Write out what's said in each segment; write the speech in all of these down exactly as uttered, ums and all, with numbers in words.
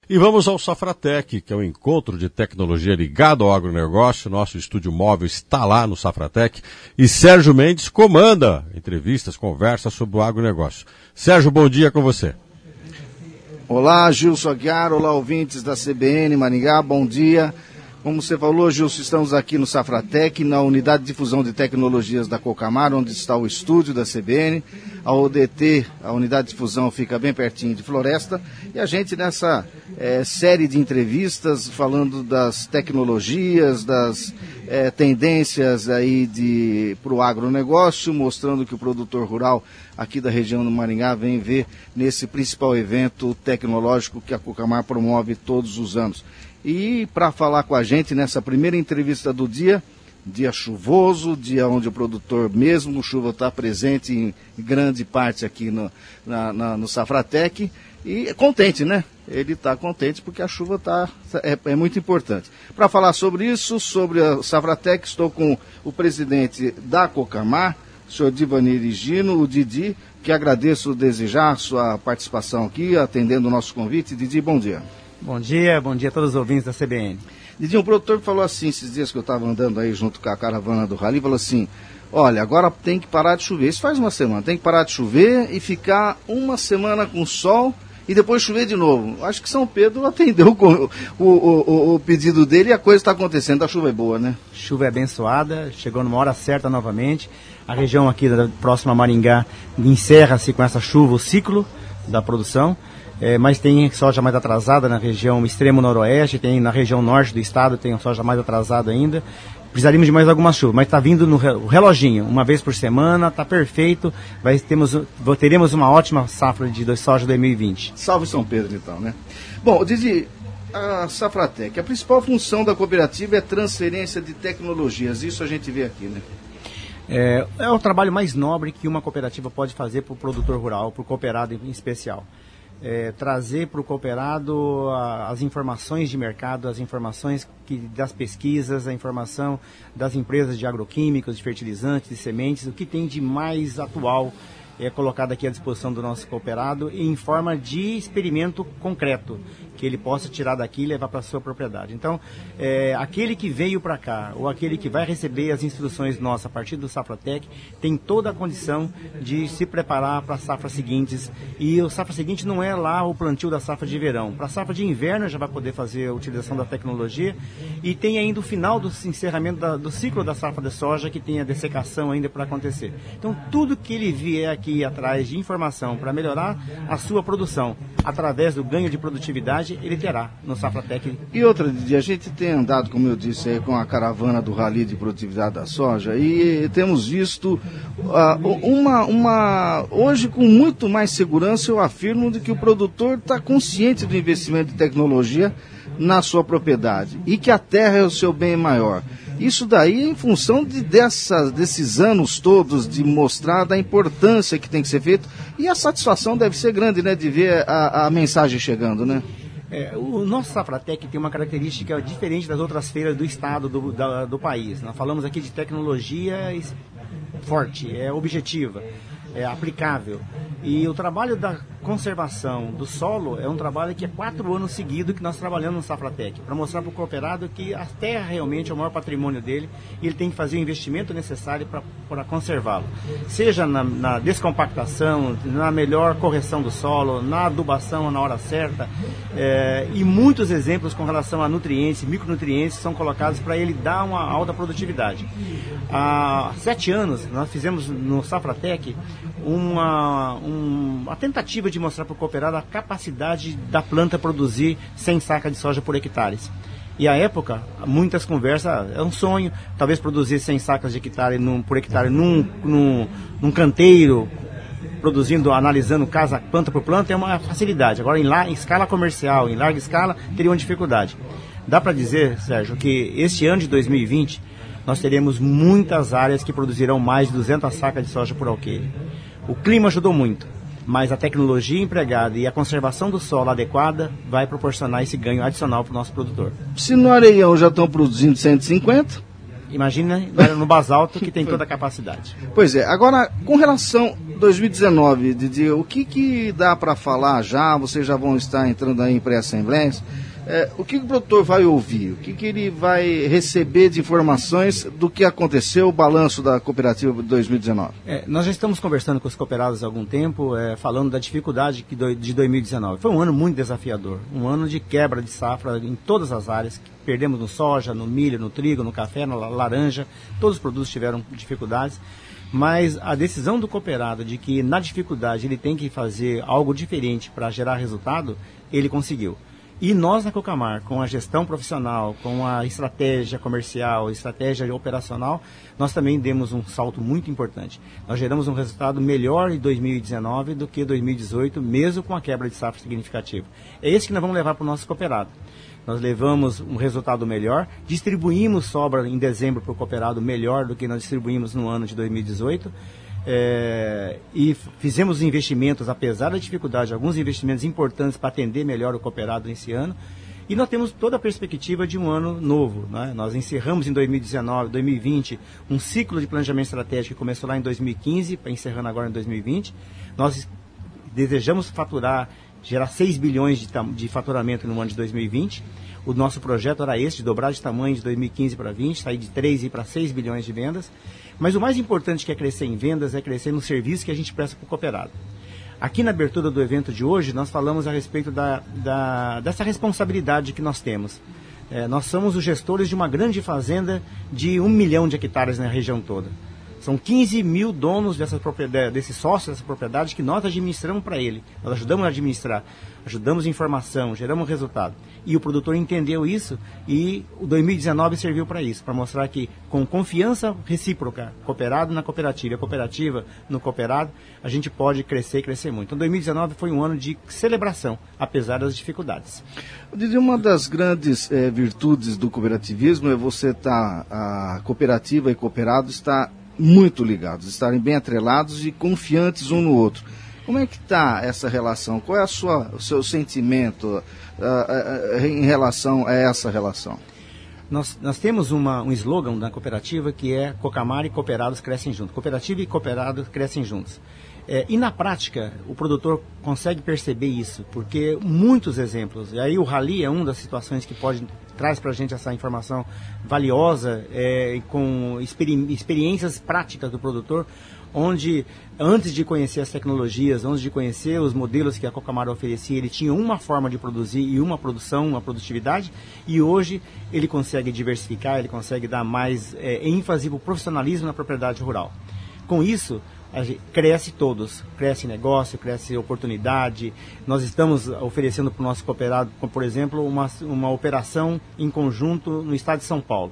E vamos ao Safratec, que é um encontro de tecnologia ligado ao agronegócio. Nosso estúdio móvel está lá no Safratec e Sérgio Mendes comanda entrevistas, conversas sobre o agronegócio. Sérgio, bom dia com você. Olá, Gilson Aguiar, olá ouvintes da C B N Maringá, bom dia. Como você falou, Gilson, estamos aqui no Safratec, na unidade de difusão de tecnologias da Cocamar, onde está o estúdio da C B N. A O D T, a unidade de difusão, fica bem pertinho de Floresta. E a gente nessa é, série de entrevistas falando das tecnologias, das é, tendências aí para o agronegócio, mostrando que o produtor rural aqui da região do Maringá vem ver nesse principal evento tecnológico que a Cocamar promove todos os anos. E para falar com a gente nessa primeira entrevista do dia, dia chuvoso, dia onde o produtor, mesmo chuva, está presente em grande parte aqui no, na, na, no Safratec, e contente, né? Ele está contente porque a chuva tá, é, é muito importante. Para falar sobre isso, sobre a Safratec, estou com o presidente da Cocamar, o senhor Divanir Higino, o Didi, que agradeço desejar sua participação aqui, atendendo o nosso convite. Didi, bom dia. Bom dia, bom dia a todos os ouvintes da C B N. Didi, um produtor falou assim, esses dias que eu estava andando aí junto com a caravana do Rally, falou assim, olha, agora tem que parar de chover. Isso faz uma semana, tem que parar de chover e ficar uma semana com sol e depois chover de novo. Acho que São Pedro atendeu o, o, o, o pedido dele e a coisa está acontecendo, a chuva é boa, né? Chuva é abençoada, chegou numa hora certa novamente. A região aqui da próxima Maringá encerra-se com essa chuva o ciclo da produção. É, mas tem soja mais atrasada na região extremo noroeste, tem na região norte do estado, tem soja mais atrasada ainda. Precisaríamos de mais algumas chuvas, mas está vindo no reloginho, uma vez por semana, está perfeito. Vai, temos, teremos uma ótima safra de soja dois mil e vinte. Salve São Pedro então, né? Bom, Didi, a Safratec, a principal função da cooperativa é transferência de tecnologias, isso a gente vê aqui, né? É, é o trabalho mais nobre que uma cooperativa pode fazer para o produtor rural, para o cooperado em especial. É, trazer para o cooperado a, as informações de mercado, as informações que, das pesquisas, a informação das empresas de agroquímicos, de fertilizantes, de sementes, o que tem de mais atual é colocado aqui à disposição do nosso cooperado em forma de experimento concreto, que ele possa tirar daqui e levar para a sua propriedade. Então, é, aquele que veio para cá, ou aquele que vai receber as instruções nossas a partir do Safratec, tem toda a condição de se preparar para as safras seguintes. E o safra seguinte não é lá o plantio da safra de verão. Para a safra de inverno já vai poder fazer a utilização da tecnologia. E tem ainda o final do encerramento da, do ciclo da safra de soja, que tem a dessecação ainda para acontecer. Então, tudo que ele vier aqui atrás de informação para melhorar a sua produção, através do ganho de produtividade, ele terá no Safratec. E outra, Didi, a gente tem andado, como eu disse, aí, com a caravana do Rally de Produtividade da Soja e temos visto uh, uma, uma... Hoje, com muito mais segurança, eu afirmo de que o produtor está consciente do investimento de tecnologia na sua propriedade e que a terra é o seu bem maior. Isso daí é em função de dessas, desses anos todos de mostrar da importância que tem que ser feito e a satisfação deve ser grande, né, de ver a, a mensagem chegando, né? É, o nosso Safratec tem uma característica diferente das outras feiras do estado, do, da, do país. Nós falamos aqui de tecnologia forte, é objetiva, é aplicável. E o trabalho da conservação do solo é um trabalho que é quatro anos seguidos que nós trabalhamos no Safratec, para mostrar para o cooperado que a terra realmente é o maior patrimônio dele e ele tem que fazer o investimento necessário para conservá-lo. Seja na, na descompactação, na melhor correção do solo, na adubação na hora certa, é, e muitos exemplos com relação a nutrientes, micronutrientes são colocados para ele dar uma alta produtividade. Há sete anos nós fizemos no Safratec uma, um, uma tentativa de mostrar para o cooperado a capacidade da planta produzir cem sacas de soja por hectare. E à época, muitas conversas, é um sonho, talvez produzir cem sacas de hectare num, por hectare num, num, num canteiro, produzindo, analisando casa, planta por planta, é uma facilidade. Agora, em, la, em escala comercial, em larga escala, teria uma dificuldade. Dá para dizer, Sérgio, que este ano de dois mil e vinte, nós teremos muitas áreas que produzirão mais de duzentas sacas de soja por alqueire. O clima ajudou muito, mas a tecnologia empregada e a conservação do solo adequada vai proporcionar esse ganho adicional para o nosso produtor. Se no Areião já estão produzindo cento e cinquenta, Imagina no basalto que tem toda a capacidade. Pois é. Agora, com relação a dois mil e dezenove, Didi, o que, que dá para falar já? Vocês já vão estar entrando aí em pré-assembleias. É, o que o produtor vai ouvir? O que, que ele vai receber de informações do que aconteceu, o balanço da cooperativa de dois mil e dezenove? É, nós já estamos conversando com os cooperados há algum tempo, é, falando da dificuldade que do, de dois mil e dezenove. Foi um ano muito desafiador, um ano de quebra de safra em todas as áreas. Perdemos no soja, no milho, no trigo, no café, na laranja, todos os produtos tiveram dificuldades. Mas a decisão do cooperado de que na dificuldade ele tem que fazer algo diferente para gerar resultado, ele conseguiu. E nós na Cocamar, com a gestão profissional, com a estratégia comercial, estratégia operacional, nós também demos um salto muito importante. Nós geramos um resultado melhor em dois mil e dezenove do que dois mil e dezoito, mesmo com a quebra de safra significativa. É esse que nós vamos levar para o nosso cooperado. Nós levamos um resultado melhor, distribuímos sobra em dezembro para o cooperado melhor do que nós distribuímos no ano de dois mil e dezoito. É, e fizemos investimentos, apesar da dificuldade, alguns investimentos importantes para atender melhor o cooperado nesse ano. E nós temos toda a perspectiva de um ano novo, né? Nós encerramos em dois mil e dezenove, dois mil e vinte, um ciclo de planejamento estratégico que começou lá em dois mil e quinze, para encerrando agora em dois mil e vinte. Nós desejamos faturar, gerar seis bilhões de, de faturamento no ano de dois mil e vinte. O nosso projeto era esse, de dobrar de tamanho de dois mil e quinze para vinte, sair de três e ir para seis bilhões de vendas. Mas o mais importante que é crescer em vendas é crescer no serviço que a gente presta para o cooperado. Aqui na abertura do evento de hoje, nós falamos a respeito da, da, dessa responsabilidade que nós temos. É, nós somos os gestores de uma grande fazenda de um milhão de hectares na região toda. São quinze mil donos dessa propriedade, desses sócios dessa propriedade que nós administramos para ele. Nós ajudamos a administrar, ajudamos em informação, geramos resultado. E o produtor entendeu isso e o dois mil e dezenove serviu para isso, para mostrar que com confiança recíproca, cooperado na cooperativa, a cooperativa no cooperado, a gente pode crescer e crescer muito. Então dois mil e dezenove foi um ano de celebração, apesar das dificuldades. Eu diria uma das grandes eh, virtudes do cooperativismo é você estar, a cooperativa e cooperado está muito ligados, estarem bem atrelados e confiantes um no outro. Como é que está essa relação? Qual é a sua, o seu sentimento uh, uh, uh, em relação a essa relação? Nós, nós temos uma, um slogan da cooperativa que é Cocamar e cooperados crescem juntos. Cooperativa e cooperados crescem juntos. É, e na prática, o produtor consegue perceber isso, porque muitos exemplos, e aí o Rally é uma das situações que pode traz para a gente essa informação valiosa, é, com experi experiências práticas do produtor, onde antes de conhecer as tecnologias, antes de conhecer os modelos que a Cocamar oferecia, ele tinha uma forma de produzir e uma produção, uma produtividade, e hoje ele consegue diversificar, ele consegue dar mais é, ênfase para o profissionalismo na propriedade rural. Com isso, a gente cresce todos, cresce negócio, cresce oportunidade. Nós estamos oferecendo para o nosso cooperado, por exemplo, uma, uma operação em conjunto no estado de São Paulo.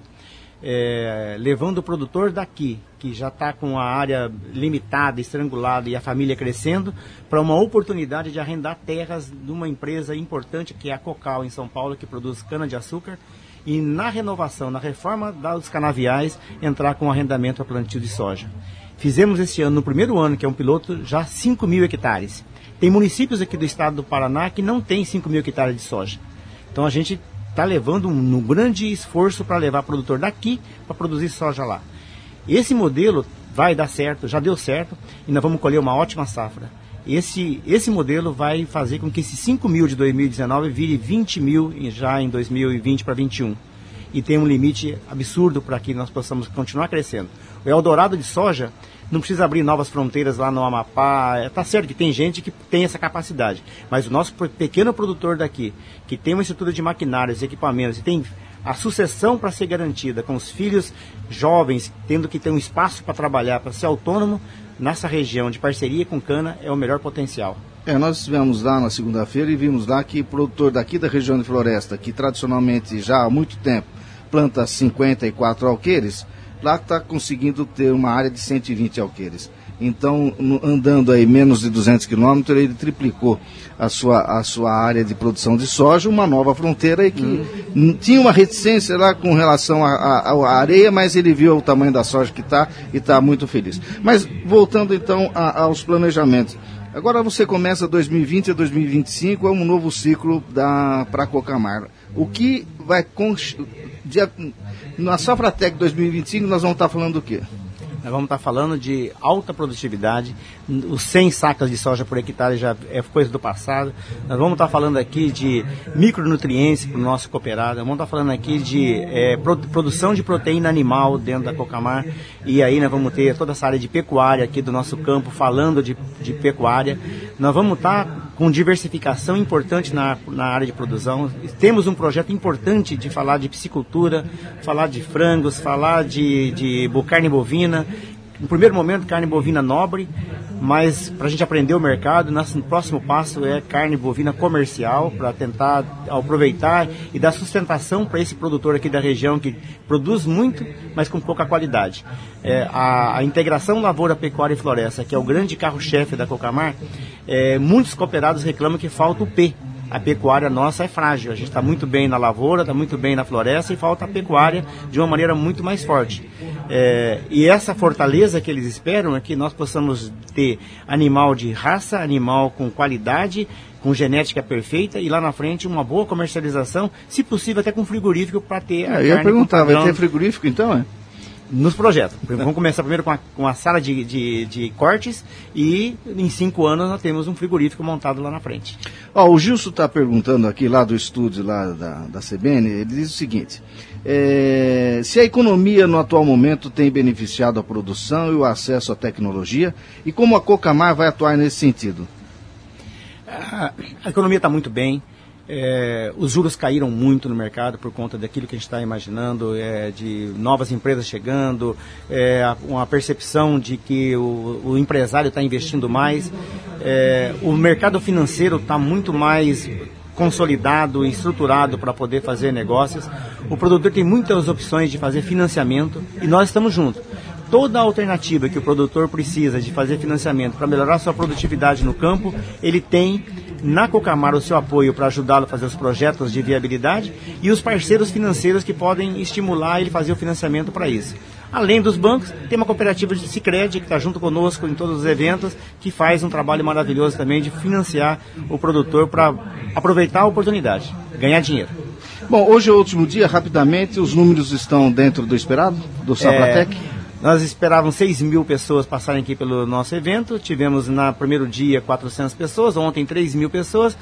É, levando o produtor daqui, que já está com a área limitada, estrangulada e a família crescendo, para uma oportunidade de arrendar terras de uma empresa importante, que é a Cocal em São Paulo, que produz cana-de-açúcar, e na renovação, na reforma dos canaviais, entrar com arrendamento a plantio de soja. Fizemos este ano, no primeiro ano, que é um piloto, já cinco mil hectares. Tem municípios aqui do estado do Paraná que não tem cinco mil hectares de soja. Então a gente está levando um, um grande esforço para levar produtor daqui para produzir soja lá. Esse modelo vai dar certo, já deu certo, e nós vamos colher uma ótima safra. Esse, esse modelo vai fazer com que esses cinco mil de dois mil e dezenove vire vinte mil já em dois mil e vinte para vinte e um. E tem um limite absurdo para que nós possamos continuar crescendo. O Eldorado de soja não precisa abrir novas fronteiras lá no Amapá. Está certo que tem gente que tem essa capacidade, mas o nosso pequeno produtor daqui, que tem uma estrutura de maquinários e equipamentos, e tem a sucessão para ser garantida, com os filhos jovens tendo que ter um espaço para trabalhar, para ser autônomo, nessa região de parceria com cana, é o melhor potencial. É, nós estivemos lá na segunda-feira e vimos lá que o produtor daqui da região de Floresta, que tradicionalmente já há muito tempo planta cinquenta e quatro alqueires, lá está conseguindo ter uma área de cento e vinte alqueires. Então, no, andando aí menos de duzentos quilômetros, ele triplicou a sua, a sua área de produção de soja, uma nova fronteira, e que hum. tinha uma reticência lá com relação à areia, mas ele viu o tamanho da soja que está e está muito feliz. Mas, voltando então a, aos planejamentos. Agora você começa dois mil e vinte a dois mil e vinte e cinco, é um novo ciclo para a Cocamar. O que vai dia, na Safratec dois mil e vinte e cinco nós vamos estar falando do quê? Nós vamos estar falando de alta produtividade, os cem sacas de soja por hectare já é coisa do passado. Nós vamos estar falando aqui de micronutrientes para o nosso cooperado, nós vamos estar falando aqui de é, produção de proteína animal dentro da Cocamar, e aí nós vamos ter toda essa área de pecuária aqui do nosso campo, falando de, de pecuária. Nós vamos estar com diversificação importante na, na área de produção. Temos um projeto importante de falar de piscicultura, falar de frangos, falar de, de carne bovina. No primeiro momento, carne bovina nobre, mas para a gente aprender o mercado, nosso próximo passo é carne bovina comercial, para tentar aproveitar e dar sustentação para esse produtor aqui da região que produz muito, mas com pouca qualidade. É, a, a integração lavoura, pecuária e floresta, que é o grande carro-chefe da Cocamar, é, muitos cooperados reclamam que falta o P. A pecuária nossa é frágil, a gente está muito bem na lavoura, está muito bem na floresta e falta a pecuária de uma maneira muito mais forte. É, e essa fortaleza que eles esperam é que nós possamos ter animal de raça, animal com qualidade, com genética perfeita e lá na frente uma boa comercialização, se possível até com frigorífico para ter a é, Eu ia perguntar, vai ter frigorífico então, é? Nos projetos. Vamos começar primeiro com a, com a sala de, de, de cortes e em cinco anos nós temos um frigorífico montado lá na frente. Ó, o Gilson está perguntando aqui lá do estúdio lá da, da C B N, ele diz o seguinte, é, se a economia no atual momento tem beneficiado a produção e o acesso à tecnologia e como a Cocamar vai atuar nesse sentido? A, a economia está muito bem. É, os juros caíram muito no mercado por conta daquilo que a gente está imaginando, é, de novas empresas chegando, é, uma percepção de que o, o empresário está investindo mais, é, o mercado financeiro está muito mais consolidado e estruturado para poder fazer negócios, o produtor tem muitas opções de fazer financiamento e nós estamos juntos. Toda a alternativa que o produtor precisa de fazer financiamento para melhorar sua produtividade no campo, ele tem na Cocamar o seu apoio para ajudá-lo a fazer os projetos de viabilidade e os parceiros financeiros que podem estimular ele a fazer o financiamento para isso. Além dos bancos, tem uma cooperativa de Sicredi que está junto conosco em todos os eventos, que faz um trabalho maravilhoso também de financiar o produtor para aproveitar a oportunidade, ganhar dinheiro. Bom, hoje é o último dia, rapidamente, os números estão dentro do esperado, do Safratec? É... Nós esperávamos seis mil pessoas passarem aqui pelo nosso evento, tivemos no primeiro dia quatrocentas pessoas, ontem três mil pessoas.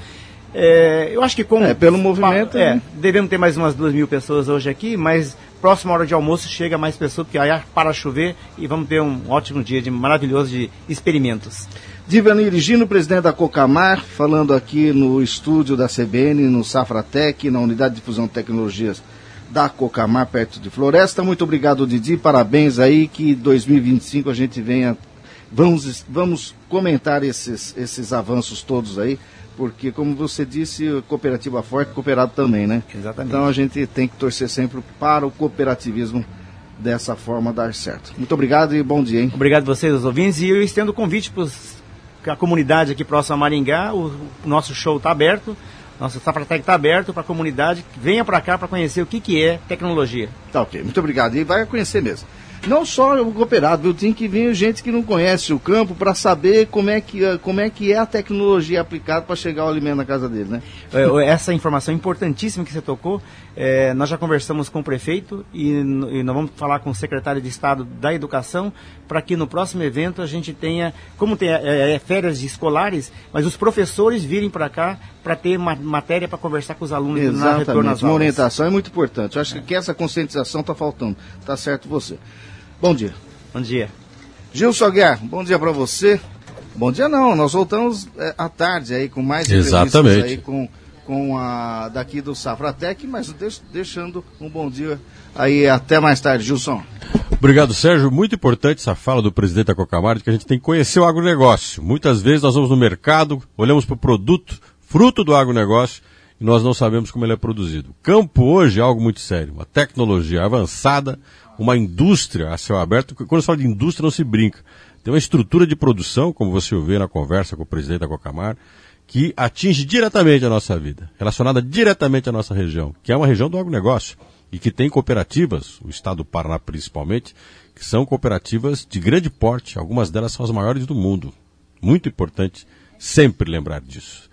É, eu acho que como... É, pelo movimento... É, né? Devemos ter mais umas duas mil pessoas hoje aqui, mas próxima hora de almoço chega mais pessoas, porque aí para chover e vamos ter um ótimo dia de maravilhoso de experimentos. Divanir Gino, presidente da Cocamar, falando aqui no estúdio da C B N, no Safratec, na Unidade de Difusão de Tecnologias da Cocamar, perto de Floresta. Muito obrigado, Didi, parabéns aí, que dois mil e vinte e cinco a gente venha, vamos, vamos comentar esses, esses avanços todos aí, porque como você disse, cooperativa forte, cooperado também, né? Exatamente. Então a gente tem que torcer sempre para o cooperativismo dessa forma dar certo. Muito obrigado e bom dia, hein? Obrigado a vocês, os ouvintes, e eu estendo o convite para a comunidade aqui próxima a Maringá, o, o nosso show está aberto. Nosso Safratec está aberto para a comunidade, venha para cá para conhecer o que, que é tecnologia. Tá ok, muito obrigado. E vai conhecer mesmo. Não só o cooperado, viu? Tem que vir gente que não conhece o campo para saber como é, que, como é que é a tecnologia aplicada para chegar o alimento na casa dele, né? Essa informação importantíssima que você tocou, é, nós já conversamos com o prefeito e, e nós vamos falar com o secretário de Estado da Educação para que no próximo evento a gente tenha, como tem é, é, férias escolares, mas os professores virem para cá para ter uma matéria para conversar com os alunos. Exatamente, na retorno às uma aulas. orientação é muito importante. Eu acho que essa conscientização está faltando. Tá certo você. Bom dia. Bom dia. Gilson Aguiar, bom dia para você. Bom dia não, nós voltamos é, à tarde aí com mais Exatamente. aí com, com a daqui do Safratec, mas deixando um bom dia aí até mais tarde, Gilson. Obrigado, Sérgio. Muito importante essa fala do presidente da Cocamar, de que a gente tem que conhecer o agronegócio. Muitas vezes nós vamos no mercado, olhamos para o produto, fruto do agronegócio, e nós não sabemos como ele é produzido. O campo hoje é algo muito sério, uma tecnologia avançada, uma indústria a céu aberto. Quando se fala de indústria não se brinca. Tem uma estrutura de produção, como você ouviu na conversa com o presidente da Cocamar, que atinge diretamente a nossa vida, relacionada diretamente à nossa região, que é uma região do agronegócio, e que tem cooperativas, o estado do Paraná principalmente, que são cooperativas de grande porte, algumas delas são as maiores do mundo. Muito importante sempre lembrar disso.